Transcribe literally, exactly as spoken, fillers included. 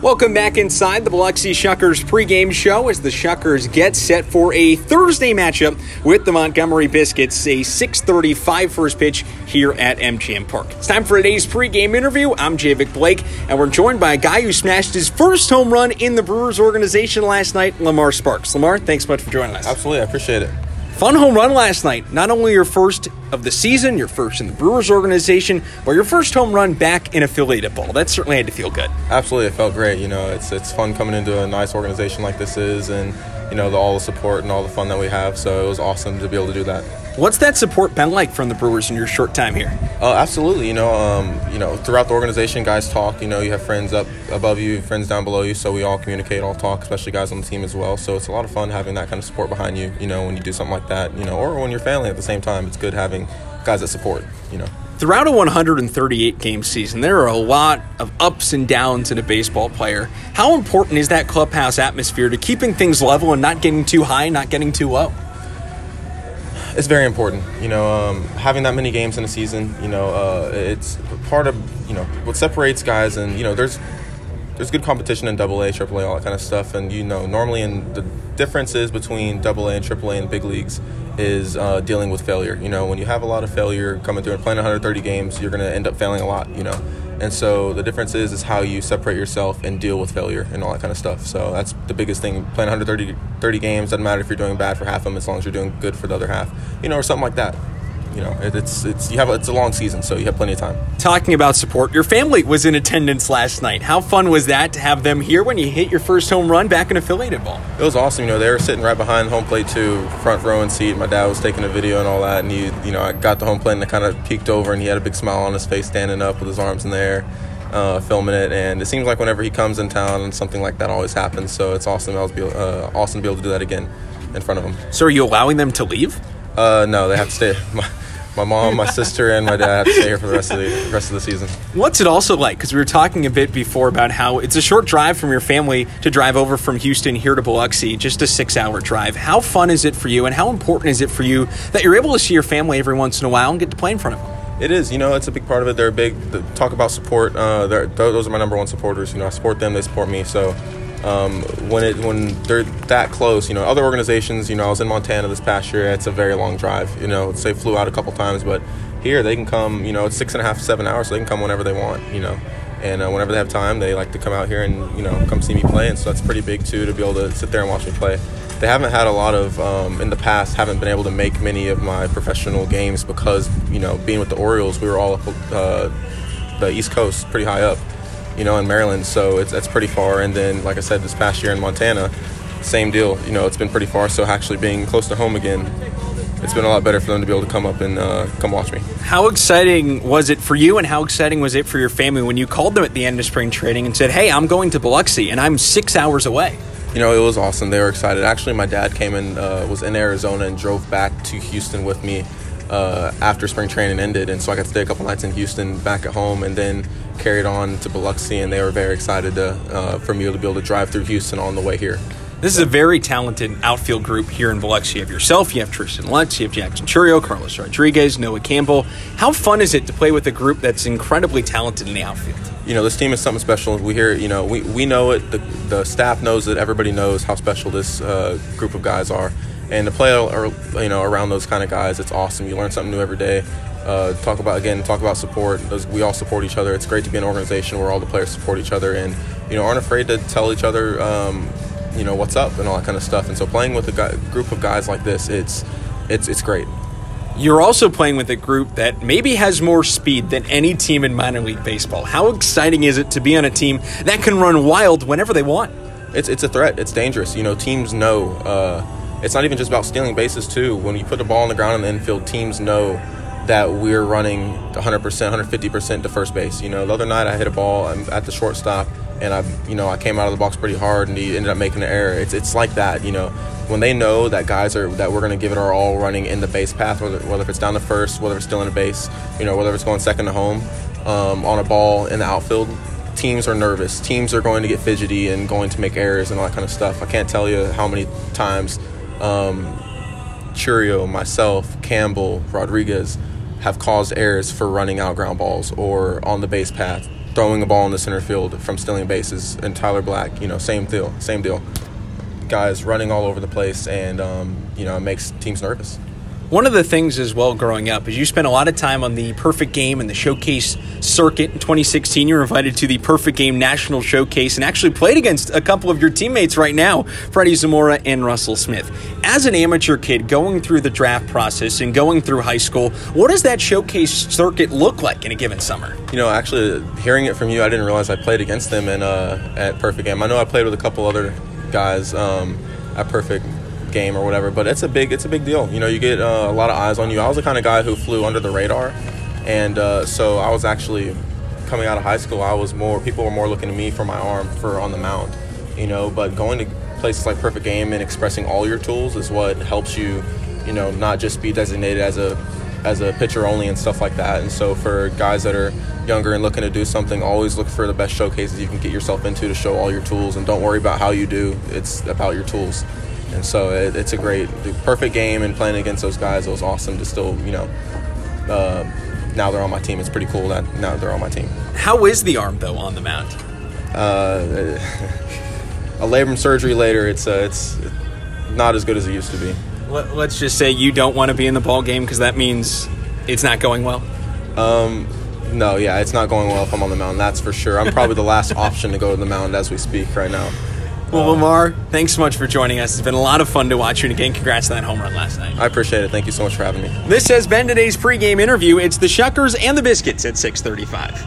Welcome back inside the Biloxi Shuckers pregame show as the Shuckers get set for a Thursday matchup with the Montgomery Biscuits, a six thirty-five first pitch here at M G M Park. It's time for today's pregame interview. I'm Javic Blake, and we're joined by a guy who smashed his first home run in the Brewers organization last night, Lamar Sparks. Lamar, thanks so much for joining us. Absolutely, I appreciate it. Fun home run last night. Not only your first of the season, your first in the Brewers organization, but your first home run back in affiliated ball. That certainly had to feel good. Absolutely, it felt great. You know, it's it's fun coming into a nice organization like this is, and you know, the, all the support and all the fun that we have. So it was awesome to be able to do that. What's that support been like from the Brewers in your short time here? Uh, absolutely. You know, um, you know, throughout the organization, guys talk. You know, you have friends up above you, friends down below you, so we all communicate, all talk, especially guys on the team as well. So it's a lot of fun having that kind of support behind you, you know, when you do something like that, you know, or when you're family at the same time. It's good having guys that support, you know. Throughout a one hundred thirty-eight game season, there are a lot of ups and downs in a baseball player. How important is that clubhouse atmosphere to keeping things level and not getting too high, not getting too low? It's very important, you know, um, having that many games in a season, you know, uh, it's part of, you know, what separates guys, and, you know, there's there's good competition in double A, triple A, all that kind of stuff, and, you know, normally in the differences between double A and triple A in big leagues is uh, dealing with failure. You know, when you have a lot of failure coming through and playing one hundred thirty games, you're going to end up failing a lot, you know. And so the difference is is how you separate yourself and deal with failure and all that kind of stuff. So that's the biggest thing. Playing one hundred thirty games, doesn't matter if you're doing bad for half of them as long as you're doing good for the other half, you know, or something like that. You know, it, it's it's you have a, it's a long season, so you have plenty of time. Talking about support, your family was in attendance last night. How fun was that to have them here when you hit your first home run back in affiliated ball? It was awesome. You know, they were sitting right behind home plate too, front row and seat. My dad was taking a video and all that, and he, you know, I got the home plate and I kind of peeked over, and he had a big smile on his face, standing up with his arms in the air, uh, filming it. And it seems like whenever he comes in town, and something like that always happens. So it's awesome. I was be, uh, awesome to be able to do that again in front of him. So are you allowing them to leave? Uh, no, they have to stay. My, My mom, my sister, and my dad have to stay here for the rest of the rest of the season. What's it also like? Because we were talking a bit before about how it's a short drive from your family to drive over from Houston here to Biloxi, just a six-hour drive. How fun is it for you, and how important is it for you that you're able to see your family every once in a while and get to play in front of them? It is. You know, it's a big part of it. They're big. The, talk about support. Uh, those are my number one supporters. You know, I support them. They support me. So um, when it when they're that close, you know, other organizations, you know, I was in Montana this past year. It's a very long drive. You know, they flew out a couple times, but here they can come. You know, it's six and a half, seven hours, so they can come whenever they want. You know, and uh, whenever they have time, they like to come out here and, you know, come see me play. And so that's pretty big too, to be able to sit there and watch me play. They haven't had a lot of, um, in the past, haven't been able to make many of my professional games because, you know, being with the Orioles, we were all up uh, the East Coast, pretty high up, you know, in Maryland. So it's that's pretty far. And then, like I said, this past year in Montana, same deal. You know, it's been pretty far. So actually being close to home again, it's been a lot better for them to be able to come up and uh, come watch me. How exciting was it for you, and how exciting was it for your family when you called them at the end of spring training and said, hey, I'm going to Biloxi, and I'm six hours away? You know, it was awesome. They were excited. Actually, my dad came in, uh, was in Arizona and drove back to Houston with me uh, after spring training ended. And so I got to stay a couple nights in Houston back at home, and then carried on to Biloxi. And they were very excited to, uh, for me to be able to drive through Houston on the way here. This is a very talented outfield group here in Biloxi. You have yourself, you have Tristan Lutz, you have Jackson Churio, Carlos Rodriguez, Noah Campbell. How fun is it to play with a group that's incredibly talented in the outfield? You know, this team is something special. We hear, you know, we, we know it. The, the staff knows it. Everybody knows how special this uh, group of guys are. And to play, or, you know, around those kind of guys, it's awesome. You learn something new every day. Uh, talk about, again, talk about support. Those, we all support each other. It's great to be an organization where all the players support each other and, you know, aren't afraid to tell each other, um, you know, what's up and all that kind of stuff. And so playing with a guy, group of guys like this, it's it's it's great. You're also playing with a group that maybe has more speed than any team in minor league baseball. How exciting is it to be on a team that can run wild whenever they want? It's it's a threat. It's dangerous. You know, teams know. Uh, it's not even just about stealing bases, too. When you put the ball on the ground in the infield, teams know that we're running one hundred percent, one hundred fifty percent to first base. You know, the other night I hit a ball at the shortstop, and I, you know, I came out of the box pretty hard, and he ended up making an error. It's it's like that, you know. When they know that guys are that we're going to give it our all running in the base path, whether whether if it's down to first, whether it's still in a base, you know, whether it's going second to home, um, on a ball in the outfield, teams are nervous. Teams are going to get fidgety and going to make errors and all that kind of stuff. I can't tell you how many times um, Churio, myself, Campbell, Rodriguez have caused errors for running out ground balls or on the base path throwing a ball in the center field from stealing bases. And Tyler Black, you know, same deal, same deal. Guys running all over the place, and, um, you know, it makes teams nervous. One of the things as well growing up is you spent a lot of time on the Perfect Game and the Showcase circuit. In twenty sixteen, you were invited to the Perfect Game National Showcase and actually played against a couple of your teammates right now, Freddie Zamora and Russell Smith. As an amateur kid going through the draft process and going through high school, what does that Showcase circuit look like in a given summer? You know, actually, hearing it from you, I didn't realize I played against them in, uh, at Perfect Game. I know I played with a couple other guys um, at Perfect Game or whatever, but it's a big it's a big deal. You know, you get uh, a lot of eyes on you. I was the kind of guy who flew under the radar, and uh, so I was actually coming out of high school. I was more people were more looking to me for my arm for on the mound, you know. But going to places like Perfect Game and expressing all your tools is what helps you, you know, not just be designated as a as a pitcher only and stuff like that. And so for guys that are younger and looking to do something, always look for the best showcases you can get yourself into to show all your tools, and don't worry about how you do. It's about your tools. And so it, it's a great, Perfect Game, and playing against those guys, it was awesome to still, you know, uh, now they're on my team. It's pretty cool that now they're on my team. How is the arm, though, on the mound? Uh, a labrum surgery later, it's uh, it's not as good as it used to be. Let's just say you don't want to be in the ball game because that means it's not going well? Um, no, yeah, it's not going well if I'm on the mound, that's for sure. I'm probably the last option to go to the mound as we speak right now. Well, Lamar, thanks so much for joining us. It's been a lot of fun to watch you, and again, congrats on that home run last night. I appreciate it. Thank you so much for having me. This has been today's pregame interview. It's the Shuckers and the Biscuits at six thirty-five.